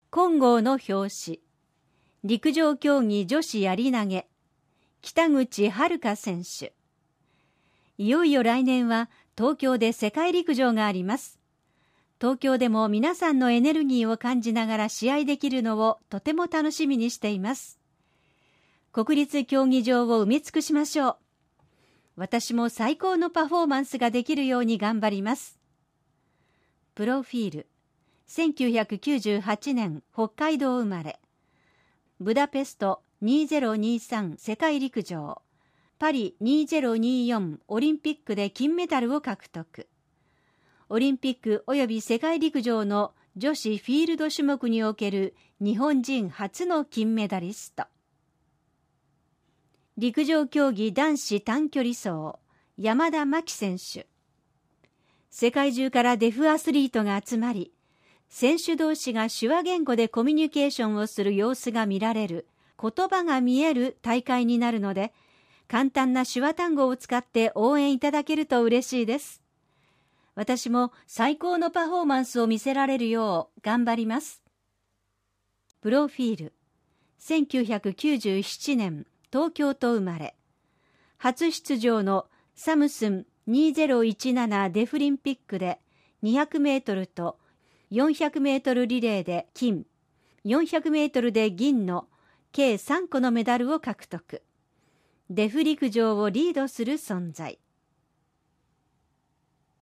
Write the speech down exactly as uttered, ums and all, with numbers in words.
金剛の表紙、陸上競技女子やり投げ、北口榛花選手。いよいよ来年は東京で世界陸上があります。東京でも皆さんのエネルギーを感じながら試合できるのをとても楽しみにしています。国立競技場を埋め尽くしましょう。私も最高のパフォーマンスができるように頑張ります。プロフィール。せんきゅうひゃくきゅうじゅうはちねん北海道生まれ。ブダペストにせんにじゅうさん世界陸上。パリにせんにじゅうよんオリンピックで金メダルを獲得。オリンピック及び世界陸上の女子フィールド種目における日本人初の金メダリスト。陸上競技男子短距離走、山田真紀選手。世界中からデフアスリートが集まり、選手同士が手話言語でコミュニケーションをする様子が見られる、言葉が見える大会になるので、簡単な手話単語を使って応援いただけると嬉しいです。私も最高のパフォーマンスを見せられるよう頑張ります。プロフィール。せんきゅうひゃくきゅうじゅうななねん東京と生まれ。初出場のサムスンにせんじゅうななデフリンピックでにひゃくメートルとよんひゃくメートルリレーで金、よんひゃくメートルで銀の計さんこのメダルを獲得。デフ陸上をリードする存在。